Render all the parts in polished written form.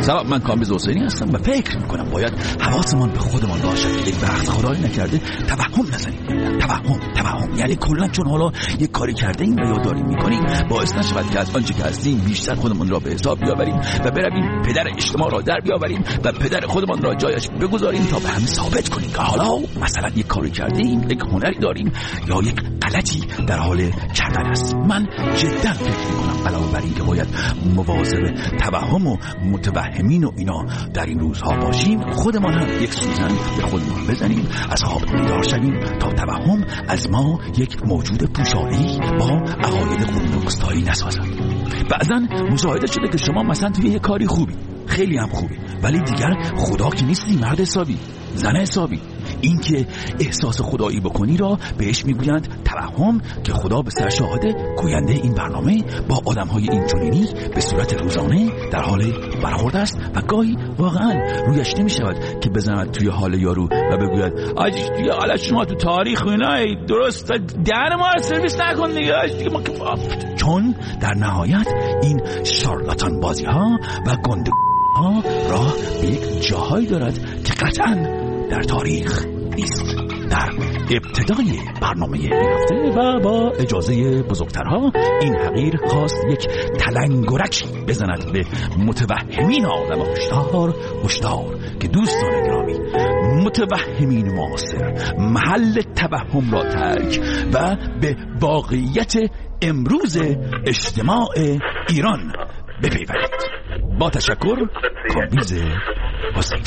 سلام، من کامبیز حسینی هستم و فکر میکنم باید حواسمان به خودمان باشد. یک وقت خدایی نکرده توهم نزنیم. توهم یعنی کلا چون حالا یک کاری کرده ایم و یا داریم میکنیم باعث نشود که از آنچه که هستیم بیشتر خودمان را به حساب بیاوریم و برویم پدر اجتماع را در بیاوریم و پدر خودمان را جایش بگذاریم تا به همه ثابت کنیم که حالا مثلا یک کاری کرده ایم، یک هنری داریم یا یک غلطی در حال کردن است. من جدا فکر میکنم علاوه بر این که باید مواظب توهم و متوهمین و اینا در این روزها باشیم، خودمان هم یک سوزن به خودمان بزنیم، از خواب بیدار شویم تا توهم از ما یک موجود پوشالی با عقاید خودروستایی نسازد. بعضا مشاهده شده که شما مثلا توی یک کاری خوبی، خیلی هم خوبی، ولی دیگر خدا که نیستی، مرد حسابی، زن حسابی. این که احساس خدایی بکنی را بهش میگویند توهم، که خدا به سر شاهده گوینده این برنامه با آدم‌های اینچنینی به صورت روزانه در حال برخورد است و گاهی واقعا رویش نمی‌شود که بزند توی حال یارو و بگوید آجی دیگه حالا شما تو تاریخ اینا درست در ما رو سرویس نکن دیگه ما که، چون در نهایت این شارلاتان بازی‌ها و گندگوها راه به یک جاهایی دارد که قطعاً در تاریخ نیست. در ابتدای برنامه این هفته و با اجازه بزرگترها این حقیر خواست یک تلنگرکی بزند به متوهمین عالم. هشدار که دوستان گرامی، متوهمین معاصر محل توهم را ترک و به واقعیت امروز اجتماع ایران بپیوندید. با تشکر، کامبیز حسینی.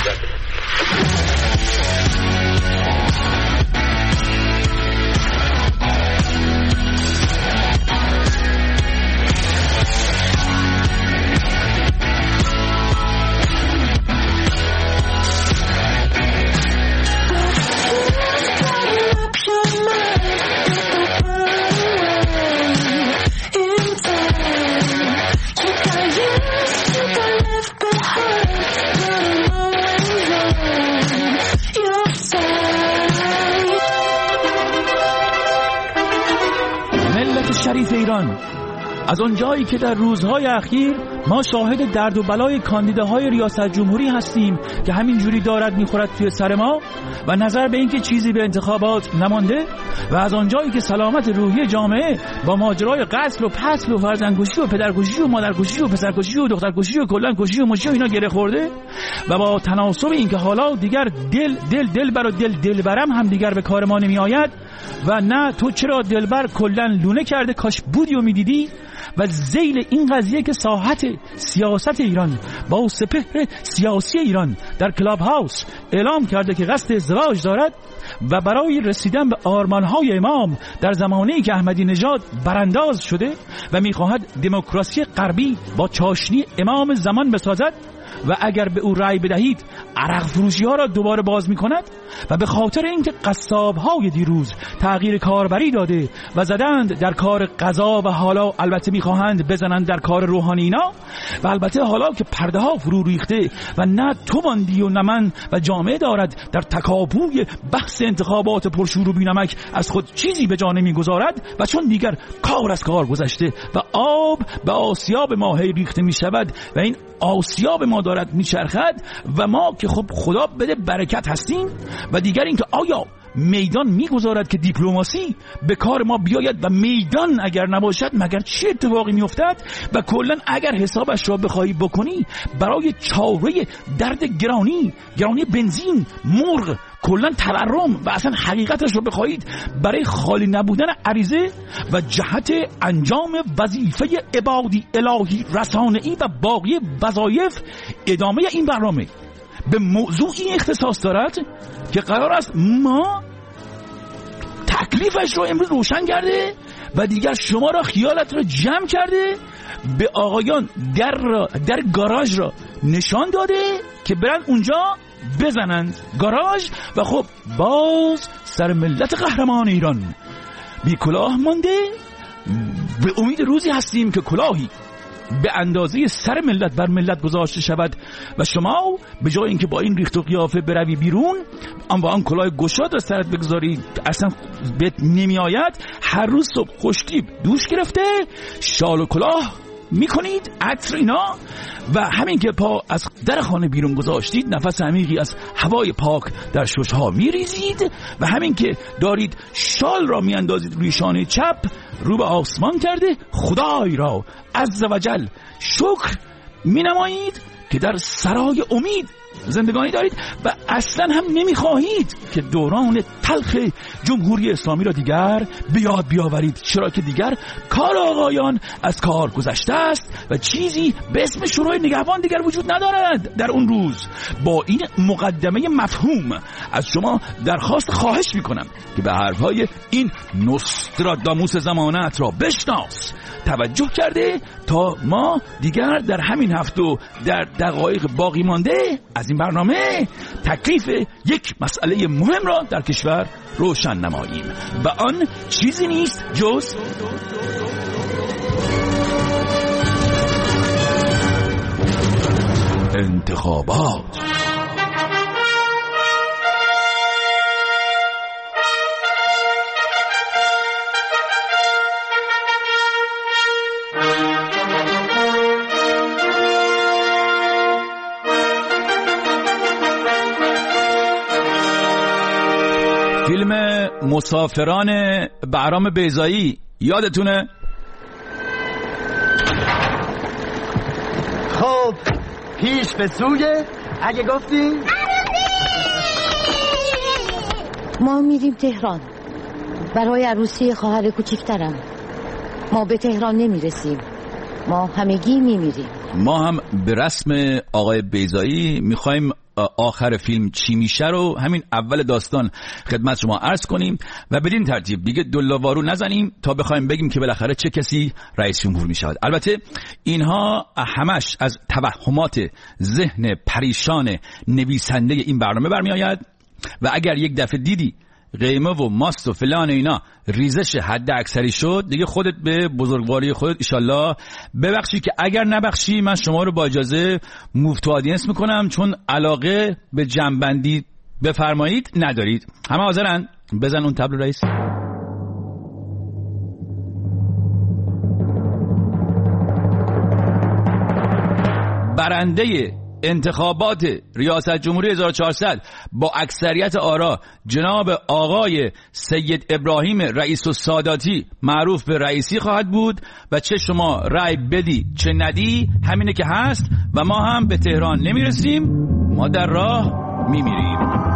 شریف ایران، از آن جایی که در روزهای اخیر ما شاهد درد و بلای کاندیداهای ریاست جمهوری هستیم که همین جوری دارد میخورد توی سر ما و نظر به اینکه چیزی به انتخابات نمانده، و از آن جایی که سلامت روحی جامعه با ماجرای قتل و پسل و فرزندکشی و پدرکشی و مادرکشی و پسرکشی و دخترکشی و کلا کشی و مشی و اینا گره خورده، و با تناسب اینکه حالا دیگر دلبر و دلبرم هم دیگر به کار ما نمی آید و نه تو چرا دلبر کلا لونه کرده، کاش بودی و میدیدی، و ذیل این قضیه که ساحت سیاست ایران با سپهر سیاسی ایران در کلاب هاوس اعلام کرده که قصد ازدواج دارد و برای رسیدن به آرمانهای امام در زمانه‌ای که احمدی نژاد برانداز شده و میخواهد دموکراسی غربی با چاشنی امام زمان بسازد و اگر به او رأی بدهید عرق فروشی ها را دوباره باز می کند، و به خاطر اینکه قصاب های دیروز تغییر کاربری داده و زدند در کار قضا و حالا البته می خواهند بزنند در کار روحانی اینا، و البته حالا که پرده ها فرو ریخته و نه تو باندی و نه من و جامعه دارد در تکاپوی بحث انتخابات پرشور و بینمک از خود چیزی به جا نمی گذارد، و چون دیگر کار از کار گذشته و آب به آسیاب ما ریخته می شود و این آسیاب ما دارد میچرخد و ما که خب خدا بده برکت هستیم، و دیگر اینکه آیا میدان میگذارد که دیپلماسی به کار ما بیاید و میدان اگر نباشد مگر چه اتفاقی میافتد، و کلا اگر حسابش را بخوای بکنی برای چاره درد گرانی بنزین، مرغ، کلا تورم و اصلا حقیقتش رو بخواهید برای خالی نبودن عریضه و جهت انجام وظیفه عبادی الهی رسانه‌ای و باقی وظایف، ادامه این برنامه به موضوعی اختصاص دارد که قرار است ما تکلیفش رو امروز روشن کرده و دیگر شما را خیالت را جمع کرده، به آقایان در گاراژ را نشان داده که برن اونجا بزنند گاراژ، و خب باز سر ملت قهرمان ایران بی کلاه مانده. به امید روزی هستیم که کلاهی به اندازه سر ملت بر ملت گذاشته شود و شما به جای اینکه با این ریخت و قیافه بروی بیرون آن کلاه گشاد را سرت بگذاری اصلا بهت نمی آید، هر روز صبح خوشتیب دوش گرفته، شال و کلاه میکنید عطر اینا و همین که پا از در خانه بیرون گذاشتید نفس عمیقی از هوای پاک در ششها میریزید و همین که دارید شال را میاندازید روی شانه چپ رو به آسمان کرده خدای را عز و جل شکر مینمایید که در سرای امید زندگانی دارید و اصلا هم نمیخواهید که دوران تلخ جمهوری اسلامی را دیگر به یاد بیاورید، چرا که دیگر کار آقایان از کار گذشته است و چیزی به اسم شورای نگهبان دیگر وجود ندارد. در اون روز با این مقدمه مفهوم از شما درخواست خواهش میکنم که به حرفهای این نوستراداموس زمانت را بشناس، توجه کرده تا ما دیگر در همین هفته و در دقایق باقی مانده از این برنامه تکلیف یک مسئله مهم را در کشور روشن نماییم و آن چیزی نیست جز انتخابات. فیلم مسافران بهرام بیضایی یادتونه؟ خب پیش به سوی اگه گفتی؟ ما میریم تهران برای عروسی خواهر کوچیکترم. ما به تهران نمیرسیم، ما همگی میمیریم. ما هم به رسم آقای بیضایی میخوایم آخر فیلم چی میشه رو همین اول داستان خدمت شما عرض کنیم و بدین ترتیب دیگه دلاوارو نزنیم تا بخوایم بگیم که بالاخره چه کسی رئیس جمهور میشود. البته اینها همش از توهمات ذهن پریشان نویسنده این برنامه برمی آید و اگر یک دفعه دیدی قیمه و ماست و فلان اینا ریزش حد اکثری شد دیگه خودت به بزرگواری خودت ایشالله ببخشی که اگر نبخشی من شما رو با اجازه موو تو آدینس میکنم، چون علاقه به جنبندی بفرمایید ندارید. همه حاضرن؟ بزن اون تبل رئیس. برنده انتخابات ریاست جمهوری 1400 با اکثریت آرا جناب آقای سید ابراهیم رئیس الساداتی معروف به رئیسی خواهد بود و چه شما رأی بدی چه ندی همینه که هست و ما هم به تهران نمیرسیم، ما در راه میمیریم.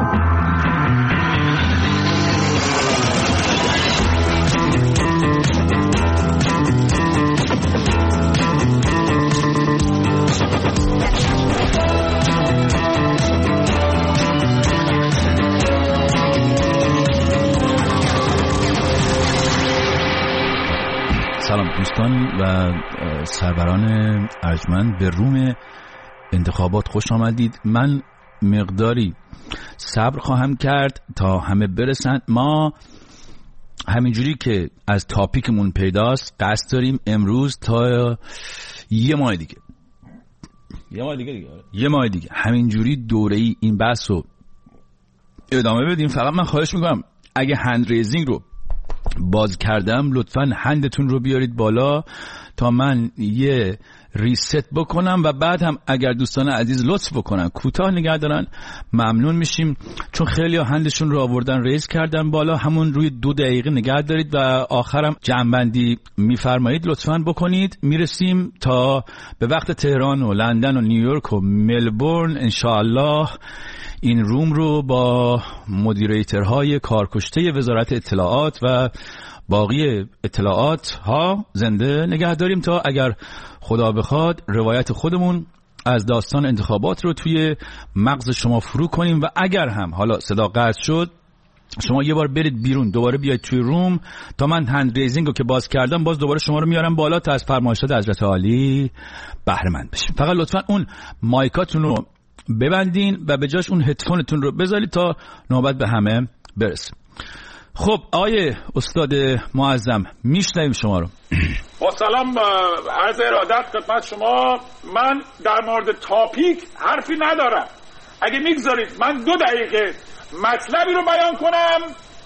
سلام دوستان و سروران ارجمند به روم انتخابات خوش آمدید. من مقداری صبر خواهم کرد تا همه برسند. ما همینجوری که از تاپیکمون پیداست قصد داریم امروز تا یه ماه دیگه همینجوری دوره‌ای این بحث رو ادامه بدیم. فقط من خواهش میکنم اگه هند ریزینگ رو باز کردم لطفاً هندتون رو بیارید بالا تا من یه ریست بکنم و بعد هم اگر دوستان عزیز لطف بکنن کوتاه نگه دارن ممنون میشیم، چون خیلی ها هندشون رو آوردن ریز کردن بالا. همون روی 2 دقیقه نگه دارید و آخرم جمع‌بندی میفرمایید لطفاً بکنید. میرسیم تا به وقت تهران و لندن و نیویورک و ملبورن انشاءالله این روم رو با مدیریترهای کارکشته وزارت اطلاعات و باقی اطلاعات ها زنده نگه داریم تا اگر خدا بخواد روایت خودمون از داستان انتخابات رو توی مغز شما فرو کنیم و اگر هم حالا صدا قطع شد شما یه بار برید بیرون دوباره بیاید توی روم تا من هند ریزینگ رو که باز کردم باز دوباره شما رو میارم بالا تا از فرمایشات حضرت عالی بهره مند بشیم. فقط لطفا اون مایکاتون رو ببندین و به جاش اون هدفونتون رو بذارید تا نوبت به همه برسه. خب آیه استاد معظم میشنویم شما رو. با سلام عرض ارادت خدمت شما. من در مورد تاپیک حرفی ندارم. اگه میگذارید من 2 دقیقه مطلبی رو بیان کنم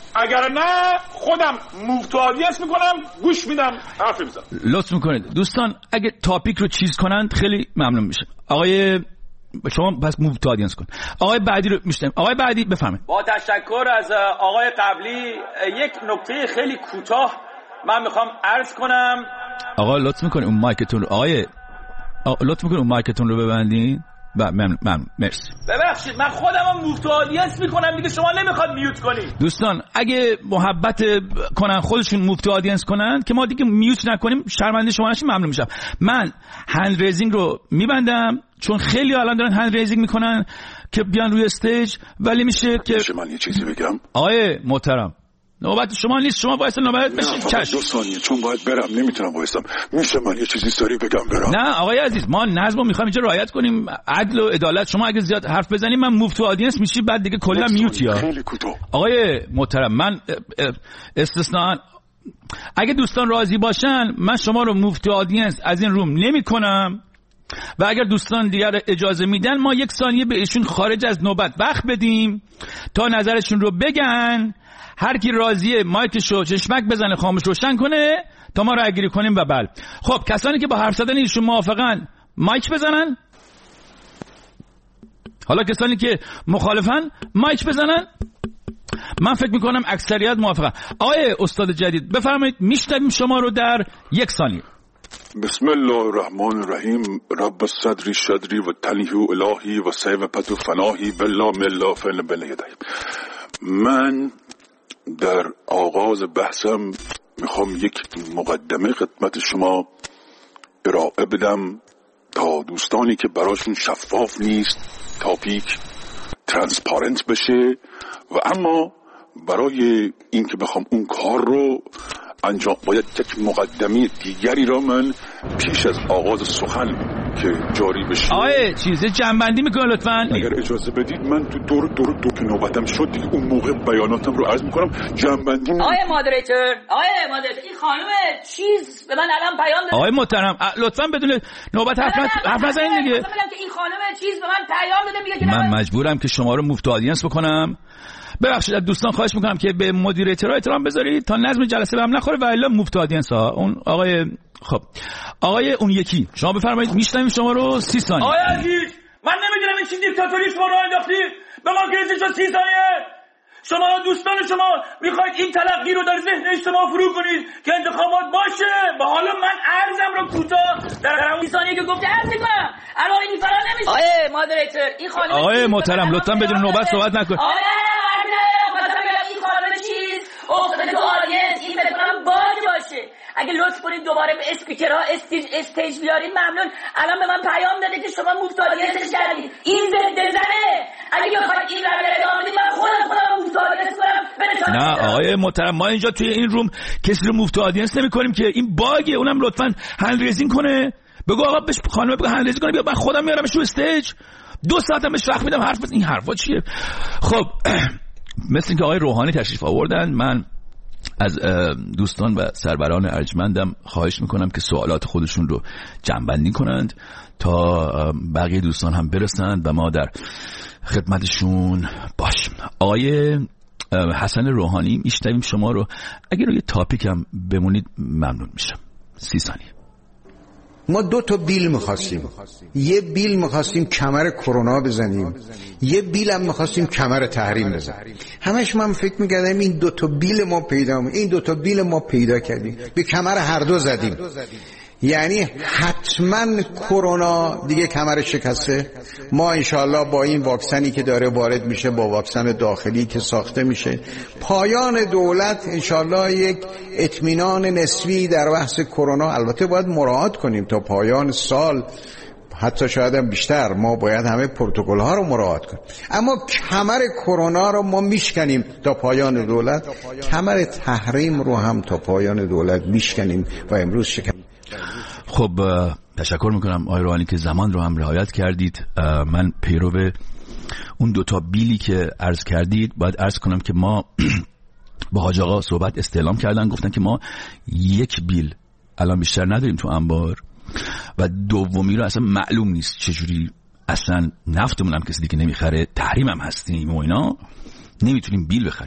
اگر نه خودم موو تو آدینس میکنم، گوش میدم، حرف میزنم. لطف میکنید دوستان اگه تاپیک رو چیز کنند خیلی ممنون میشه. آقای شما پس موو تو آدینس کن. آقای بعدی رو میشنم. آقای بعدی بفرمایید. با تشکر از آقای قبلی یک نکته خیلی کوتاه من میخوام عرض کنم. آقا لطف میکنید اون مایکتون رو لطف میکنید اون مایکتون رو ببندین. ممنون مرسی. ببخشید من خودم موو تو آدینس میکنم دیگه، شما نمیخواد میوت کنی. دوستان اگه محبت کنن خودشون موو تو آدینس کنن که ما دیگه میوت نکنیم شرمنده شما نشیم ممنون میشم. من هند ریزینگ رو میبندم چون خیلی الان دارن هند ریزینگ میکنن که بیان روی استیج، ولی میشه که من یه چیزی بگم. آقای محترم نوبت شما نیست، شما باید نوبت بشید. چشم 2 ثانیه چون باید برم نمیتونم وایسم. میشه من یه چیزی سری بگم برم؟ نه آقای عزیز ما نظم رو میخوایم اینجا رعایت کنیم، عدل و عدالت. شما اگه زیاد حرف بزنید من موو تو آدینس میشی بعد دیگه کلا میوتی ها. خیلی کوتاه. آقای محترم من استثناء اگه دوستان راضی باشن من شما رو موو تو آدینس از این روم نمیکنم و اگر دوستان دیگر اجازه میدن ما 1 ثانیه به ایشون خارج از نوبت وقت بدیم تا نظرشون رو بگن. هر کی راضیه مایکشو چشمک بزنه خاموش روشن کنه تا ما رای گیری کنیم. و بله خب کسانی که با حرف زدن ایشون موافقن مایک بزنن. حالا کسانی که مخالفن مایک بزنن. من فکر میکنم اکثریت موافقن. آقای استاد جدید بفرمایید میشنویم شما رو در 1 ثانیه. بسم الله الرحمن الرحیم. رب صدری شدری و تلیه الهی و سیوپت و فناهی بالله ملا فعل بله یدهیم. من در آغاز بحثم میخوام یک مقدمه خدمت شما ارائه بدم تا دوستانی که براشون شفاف نیست تاپیک ترانسپارنت بشه و اما برای این که بخوام اون کار رو انجام باید یک مقدمه دیگری را من پیش از آغاز سخن که جاری بشه آقای چیزه جنبندی میکنه لطفاً. اگر اجازه بدید من تو دور که نوبتم شد دیگه اون موقع بیاناتم رو عرض میکنم. جنبندی آقای مادریتور این خانم چیز به من الان پیام داده. آقای محترم لطفاً بدون نوبت حرف نزنید دیگه. میگم که این خانم چیز به من پیام داده میگه که من مجبورم که شما رو موو تو آدینس بکنم. ببخشید از دوستان خواهش میکنم که به مدیریتورها احترام بذارید تا نظم جلسه به هم نخوره و الا موو تو آدینس ها. اون آقای اون یکی شما بفرمایید میشنویم شما رو 30 ثانیه. آقای عزیز من نمیدونم این چی دیکتاتوری شما رو انداختی به ما که شد 30 ثانیه. شما دوستان شما میخواید این تلقی رو در ذهن اجتماع فرو کنید که انتخابات باشه و حالا من عرضم رو کوتاه در 30 ثانیه که گفته عرض میکنم. الان این فرا نمیشه. آقای مادریتور این خانم آقای محترم لطفاً بدون نوبت صحبت نکن. این خانم چیز افتاده تو آدینس این فکر کنم باگ باشه. اگه لطف کنید دوباره به اسپیکرها استیج بیارید ممنون. الان به من پیام داده که شما موو تو آدینسش کردید. این ضد زنه. اگه بخواید این رو ادامه بدید من خودم موو تو آدینس کنم. نه آقای محترم ما اینجا توی این روم کسی رو موو تو آدینس نمی‌کنیم که این باگه. اونم لطفاً هند ریزینگ کنه. بگو آقا بهش خانم بگو هند ریزینگ کنه بیا من خودم میارمش رو استیج. 2 ساعتم بهش وقت میدم حرف بزنه. این حرفا چیه؟ خب مثل اینکه آقای روحانی تشریف آوردن من از دوستان و سروران ارجمندم خواهش میکنم که سوالات خودشون رو جمع‌بندی کنند تا بقیه دوستان هم برسند و ما در خدمتشون باشیم. آقای حسن روحانی میشنویم شما رو. اگر روی تاپیک هم بمونید ممنون میشم. 30 ثانیه. ما 2 بیل می‌خواستیم. یه بیل می‌خواستیم کمر کرونا بزنیم، یه بیل هم می‌خواستیم کمر تحریم بزنیم. همش من فکر می‌کردم این 2 بیل ما پیدا کردیم، به کمر هر دو زدیم. یعنی حتما کرونا دیگه کمر شکسته. ما انشالله با این واکسنی که داره وارد میشه، با واکسن داخلی که ساخته میشه، پایان دولت انشالله یک اطمینان نسبی در بحث کرونا. البته باید مراعات کنیم تا پایان سال، حتی شاید هم بیشتر، ما باید همه پروتکل ها رو مراعات کنیم. اما کمر کرونا رو ما میشکنیم تا پایان دولت، کمر تحریم رو هم تا پایان دولت میشکنیم و امروز شکنیم. خب تشکر میکنم آقای روحانی که زمان رو هم رعایت کردید. من پیرو اون 2 بیلی که عرض کردید باید عرض کنم که ما با حاج آقا صحبت استعلام کردن، گفتن که ما 1 بیل الان بیشتر نداریم تو انبار و دومی رو اصلا معلوم نیست چجوری، اصلا نفتمون هم کسی دیگه نمیخره، تحریم هم هستیم و اینا، نمیتونیم بیل بخریم.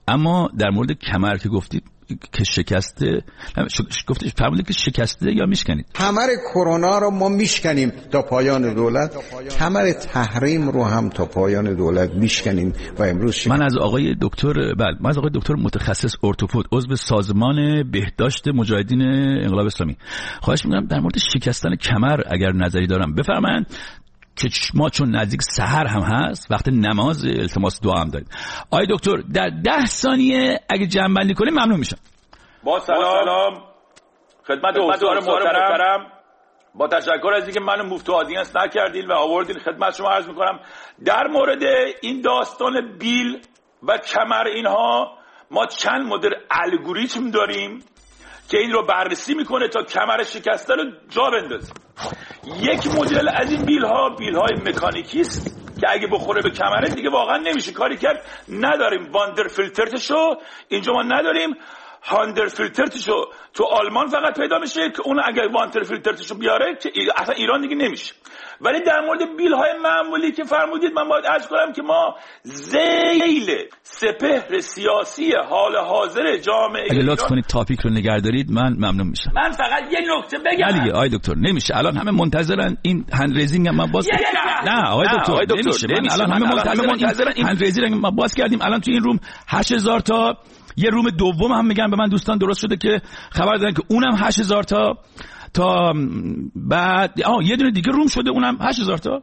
اما در مورد کمر که گفتید که شکسته، گفتید فرمودید که شکسته یا میشکنید؟ کمر کرونا رو ما میشکنیم تا پایان دولت، کمر تحریم رو هم تا پایان دولت میشکنیم و امروز من از آقای دکتر متخصص ارتوپد عضو سازمان بهداشت مجاهدین انقلاب اسلامی خواهش میکنم در مورد شکستن کمر اگر نظری دارم بفرمایید، که ما چون نزدیک سحر هم هست وقت نماز التماس دعا هم داریم. آقای دکتر در 10 ثانیه اگه جمع‌بندی کنیم ممنون میشم. با سلام خدمت استاد محترم، با تشکر از اینکه منو مفت آدینس نکردین و آوردین خدمت شما عرض میکنم در مورد این داستان بیل و کمر اینها ما چند مدل الگوریتم داریم که این رو بررسی میکنه تا کمر شکسته رو جا بندازه. یک مدل از این بیل‌های مکانیکی است که اگه بخوره به کمره دیگه واقعا نمیشه کاری کرد. نداریم واندر فیلترتشو اینجا ما نداریم، هاندر فیلترتشو تو آلمان فقط پیدا میشه که اون اگه واندر فیلترتشو بیاره که اصلا ایران دیگه نمیشه. ولی در مورد بیل‌های معمولی که فرمودید من باید عرض کنم که ما ذیل سپهر سیاسی حال حاضر جامعه اگه لطف کنید تاپیک رو نگه دارید من ممنون میشم. من فقط یه نکته بگم. علیه آقای دکتر نمیشه، الان همه منتظرن این هند ریزینگ من باز نه آقای دکتر نمیشه. من الان همه منتظرن این هند ریزینگ ما باز کردیم. الان تو این روم 8000 تا، یه روم دوم هم میگن به من دوستان درست شده که خبر دادن که اونم 8000 تا بعد یه دونه دیگه روم شده اونم 8000 تا.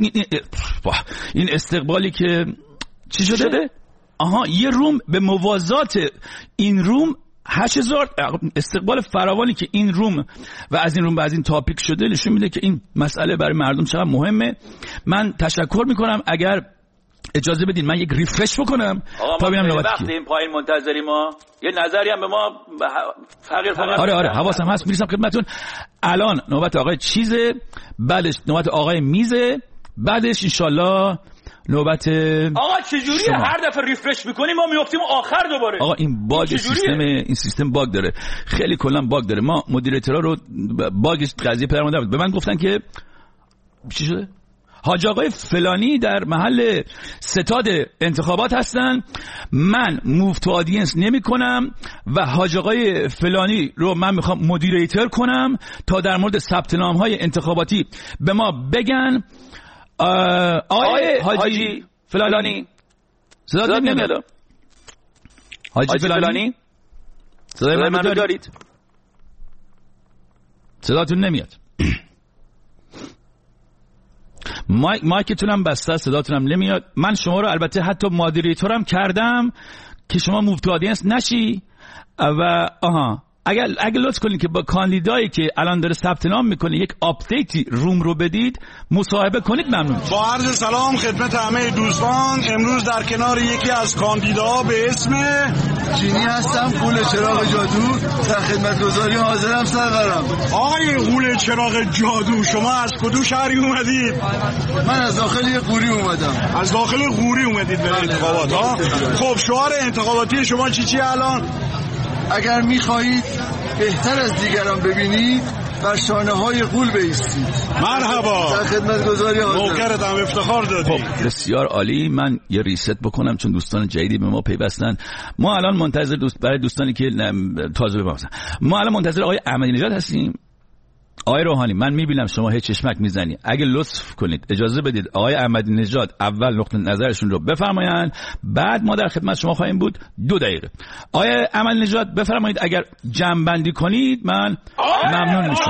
این استقبالی که چی شده؟ یه روم به موازات این روم 8000 استقبال فراوانی که این روم و از این روم و از این تاپیک شده نشون میده که این مسئله برای مردم چقدر مهمه. من تشکر میکنم. اگر اجازه بدین من یک ریفرش بکنم تا ببینم نوبت وقتی این پایین منتظریم ما یه نظری هم به ما فقیر آره حواسم هست میرسم خدمتتون. الان نوبت آقای چیزه، بعدش نوبت آقای میزه، بعدش انشالله نوبت آقا چجوریه هر دفعه ریفرش میکنیم ما میافتیم آخر دوباره؟ آقا این باگ سیستم باگ داره، خیلی کلا باگ داره. ما مدیریتورا رو باگ قضیه پدرمادر بود، به من گفتن که چی شده؟ حاج آقای فلانی در محل ستاد انتخابات هستن، من موو تو آدینس نمی کنم و حاج آقای فلانی رو من میخوام مدیریتور کنم تا در مورد ثبت نام های انتخاباتی به ما بگن. آقای حاجی فلانی صدا نمیاد. حاجی فلانی صدای من دارید؟ صداتون نمیاد. مایکتونم بسته، صداتونم نمیاد. من شما رو البته حتی مادریتورم کردم که شما موو تو آدینس نشی و اگر لطف کنید که با کاندیدایی که الان داره ثبت نام میکنه یک آپدیتی روم رو بدید، مصاحبه کنید ممنون. با عرض سلام خدمت همه دوستان، امروز در کنار یکی از کاندیداها به اسم چینی هستم، غول چراغ جادو، در خدمتگزاری حاضرم سرورم. آقای غول چراغ جادو شما از کدوم شهری اومدید؟ من از داخل قوری اومدم. از داخل قوری اومدید به انتخابات ها؟ خب شعار انتخاباتی شما چی الان؟ اگر میخواهید بهتر از دیگران ببینید بر شانه های غول بایستید. مرحبا، در خدمتگزاری حاضرم. نوکرتم، افتخار دادی. خب بسیار عالی. من یه ریست بکنم چون دوستان جدیدی به ما پیوستن. ما الان منتظر برای دوستانی که تازه بپرسن، ما الان منتظر آقای احمدی نژاد هستیم. آقای روحانی من میبینم شما هیچ چشمک میزنی، اگه لطف کنید اجازه بدید آقای احمدی نژاد اول نقطه نظرشون رو بفرمایند، بعد ما در خدمت شما خواهیم بود. 2 دقیقه. آقای احمدی نژاد بفرمایید. اگر جمع بندی کنید من ممنون میشم.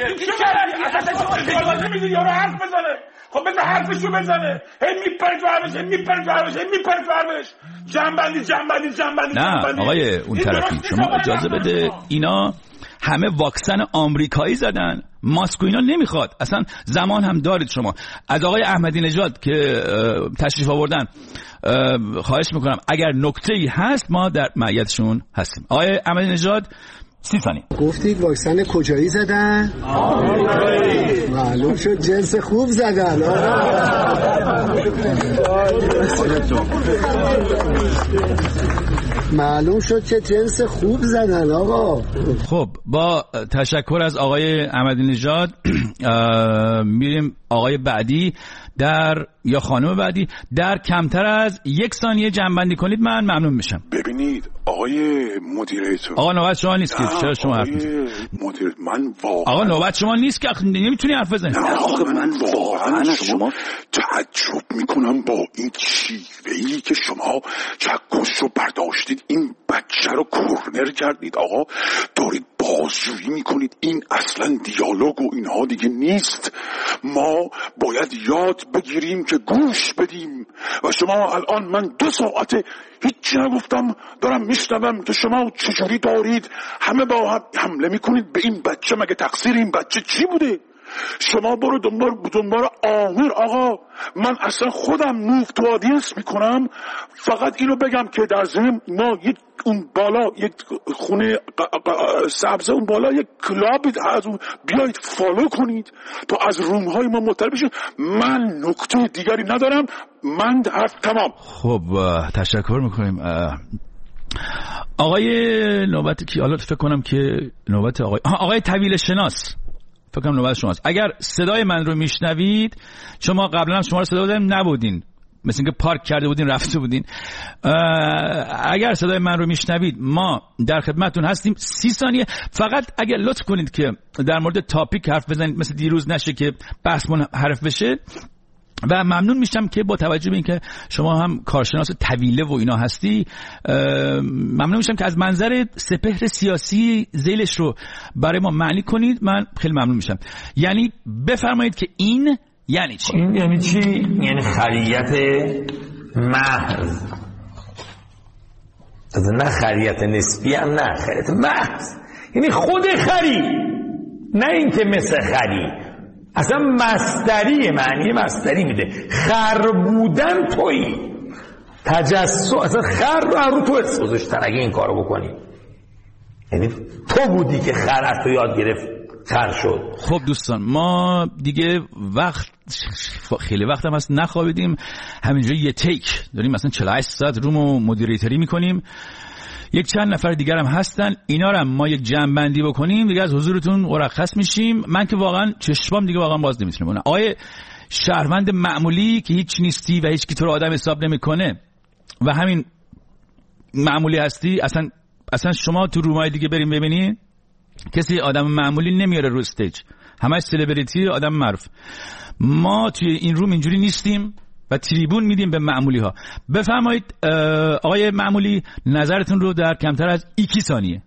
خب بذار حرفشو بزنه، میپرفرمش جنبندی. نه آقای اون طرفی شما اجازه بده، اینا همه واکسن آمریکایی زدن، ماسک و اینا نمیخواد اصلا. زمان هم دارید شما. از آقای احمدی نژاد که تشریف آوردن خواهش میکنم اگر نکته‌ای هست ما در معیتشون هستیم. آقای احمدی نژاد 30 ثانیه. گفتید واکسن کجایی زدن؟ آمریکایی. معلوم شد جنس خوب زدن. معلوم شد که جنس خوب زدن آقا. خب با تشکر از آقای احمدی نژاد میریم آقای بعدی یا خانم بعدی در کمتر از 1 ثانیه جمع‌بندی کنید، من ممنون میشم. ببینید آقای مدیریتور، آقا نوبت شما نیست که چرا شما حرف میزنید؟ من واقعا آقا نوبت شما نیست که نمیتونی حرف بزنی. آقا من واقعا شما تعجب میکنم با این شیوهی که شما چکش رو برداشتید، این بچه رو کورنر کردید. آقا دارید بازجویی میکنید، این اصلا دیالوگ و اینها دیگه نیست. ما باید یاد بگیریم که گوش بدیم و شما الان من 2 ساعته هیچی نگفتم دارم میشنوم که شما چجوری دارید همه با هم حمله میکنید به این بچه. مگه تقصیر این بچه چی بوده؟ شما برو دنبال آمر. آقا من اصلا خودم موف تو آدینس میکنم. فقط اینو بگم که در ضمن ما اون بالا یک خونه سبزه، اون بالا یک کلاب از اون بیایید فالو کنید تا از روم های ما مطلع بشید. من نکته دیگری ندارم، من حرف تمام. خب تشکر میکنیم. آقای نوبت کی؟ حالا فکر کنم که نوبت آقای طویل شناس، فکر کنم نوبت شماست. اگر صدای من رو میشنوید، شما قبلا هم شما رو صدا دادم نبودین، مثل اینکه پارک کرده بودین رفته بودین. اگر صدای من رو میشنوید ما در خدمتتون هستیم. 30 ثانیه فقط اگر لطف کنید که در مورد تاپیک حرف بزنید، مثل دیروز نشه که بحثمون حرف بشه. و ممنون میشم که با توجه به اینکه شما هم کارشناس طویله و اینا هستی، ممنون میشم که از منظر سپهر سیاسی ذیلش رو برای ما معنی کنید. من خیلی ممنون میشم. یعنی بفرمایید که این یعنی چی؟ این یعنی چی؟ یعنی خریت محض، نه خریت نسبی هم، نه خریت محض، یعنی خود خری، نه اینکه مثل خری. اصلا مصدری، معنی مصدری میده. خر بودن تویی، تجسس، اصلا خر رو تو اسم گذاشتن اگه این کارو بکنی. یعنی تو بودی که خر از تو یاد گرفت خر شد. خب دوستان، ما دیگه خیلی وقت هم هست نخوابیدیم، همینجوری یه تیک داریم مثلا 48 ساعت رومو مدیریتری میکنیم. یک چند نفر دیگر هم هستن، اینا رو هم ما یک جمع‌بندی بکنیم دیگه از حضورتون مرخص میشیم. من که واقعا چشمام دیگه واقعا باز نمیتونه بونه. آیه شهروند معمولی که هیچ نیستی و هیچ کی تو رو آدم حساب نمیکنه و همین معمولی هستی، اصلا شما تو رومای دیگه بریم ببینین کسی آدم معمولی نمیاره رو استیج، همش سلبریتی، آدم معروف. ما توی این روم اینجوری نیستیم و تریبون میدیم به معمولی ها. بفرمایید آقای معمولی نظرتون رو در کمتر از 1 ثانیه.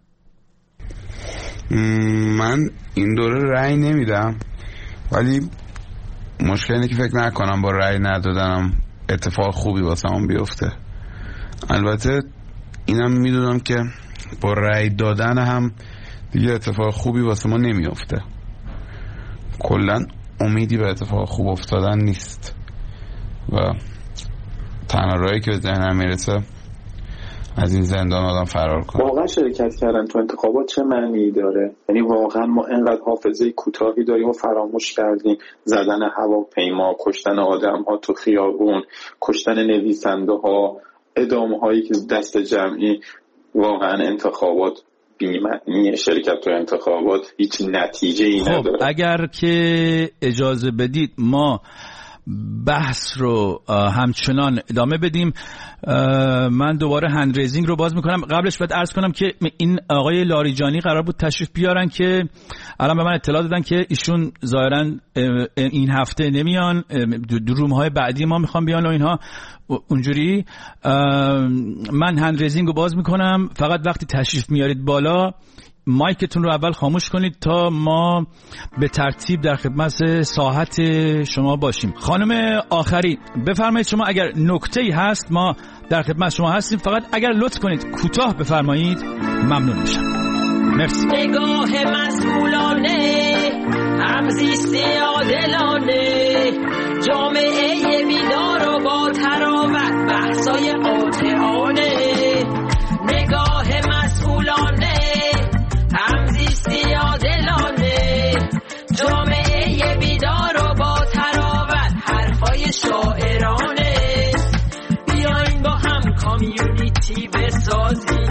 من این دوره رأی نمیدم، ولی مشکل اینه که فکر نکنم با رأی ندادنم اتفاق خوبی واسه من بیفته. البته اینم میدونم که با رأی دادن هم دیگه اتفاق خوبی واسه ما نمیفته. کلا امیدی به اتفاق خوب افتادن نیست و تنها راهی که به ذهنم میرسه از این زندان آدم فرار کنه. واقعا شرکت کردن تو انتخابات چه معنی داره؟ یعنی واقعا ما انقدر حافظه کوتاهی داریم و فراموش کردیم زدن هواپیما، کشتن آدم ها تو خیابون، کشتن نویسنده ها، ادامه هایی که دست جمعی. واقعا انتخابات بی‌معنی، شرکت تو انتخابات هیچ نتیجه ای نداره. اگر که اجازه بدید ما بحث رو همچنان ادامه بدیم. من دوباره هند ریزینگ رو باز میکنم. قبلش باید عرض کنم که این آقای لاریجانی قرار بود تشریف بیارن که الان به من اطلاع دادن که ایشون ظاهرا این هفته نمیان، روم های بعدی ما میخوام بیان و اینها اونجوری. من هند ریزینگ رو باز میکنم. فقط وقتی تشریف میارید بالا مایکتون رو اول خاموش کنید تا ما به ترتیب در خدمت ساحت شما باشیم. خانم آخری بفرمایید، شما اگر نکته‌ای هست ما در خدمت شما هستیم. فقط اگر لطف کنید کوتاه بفرمایید ممنون میشم. مرسی. نگاه مسئولانه، همزیست عادلانه، جامعه بیدار و با تراوت، بحثای قاطعانه. نگاه مسئولانه، همزیستی عادلانه، جامعه بیدار و با تراوت، حرفای شاعرانه. بیاین با هم کامیونیتی بسازیم،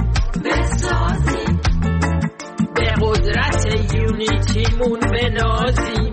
یونیتیمون بنازیم